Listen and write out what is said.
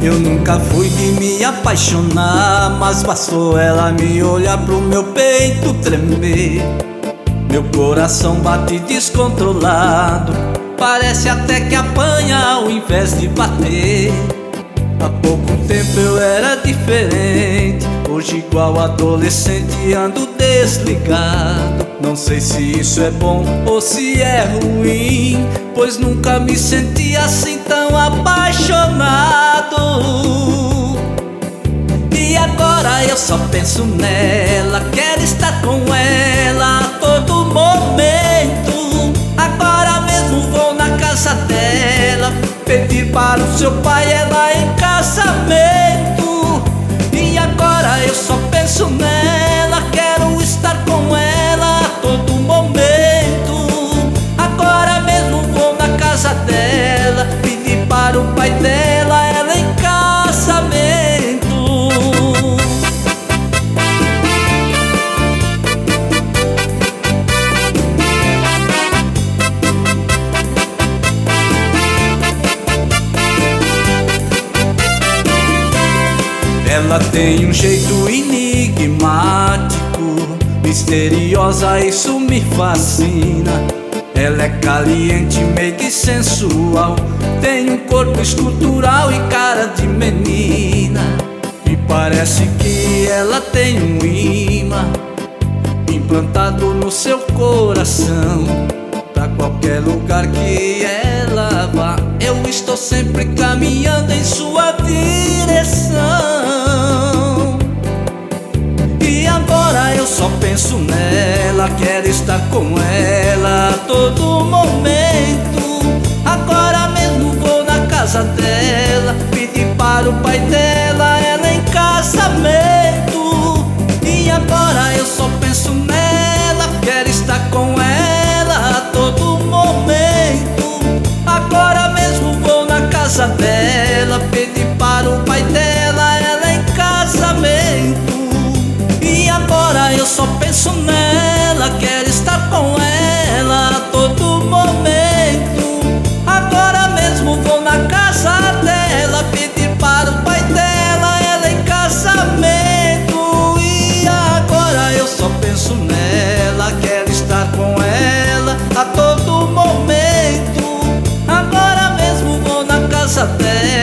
Eu nunca fui de me apaixonar, mas bastou ela me olhar pro meu peito tremer. Meu coração bate descontrolado, parece até que apanha ao invés de bater. Há pouco tempo eu era diferente, hoje igual adolescente ando desligado. Não sei se isso é bom ou se é ruim, pois nunca me senti assim tão apaixonado. E agora eu só penso nela, quero estar com ela a todo momento. Agora mesmo vou na casa dela, pedir para o seu pai ela em casamento. E agora eu só penso nela, quero estar com ela a todo momento. Agora mesmo vou na casa dela, pedir para o pai dela ela em casamento. Ela tem um jeito enigmático, misteriosa, isso me fascina. Ela é caliente, meio sensual, tem um corpo escultural e cara de menina. E parece que ela tem um imã implantado no seu coração. Pra qualquer lugar que ela vá, eu estou sempre caminhando em sua direção. E agora eu só penso nela, quero estar com ela a todo momento. Agora mesmo vou na casa dela, pedir para o pai dela ela em casamento. E agora eu só penso nela, quero estar com ela a todo momento. Agora mesmo vou na casa dela, pedir para o pai dela ela em casamento. E agora eu só penso nela, quero estar com ela a todo momento. Agora mesmo vou na casa dela, pedir para o pai dela ela em casamento. E agora eu só penso nela, quero estar com ela a todo momento. Agora mesmo vou na casa dela,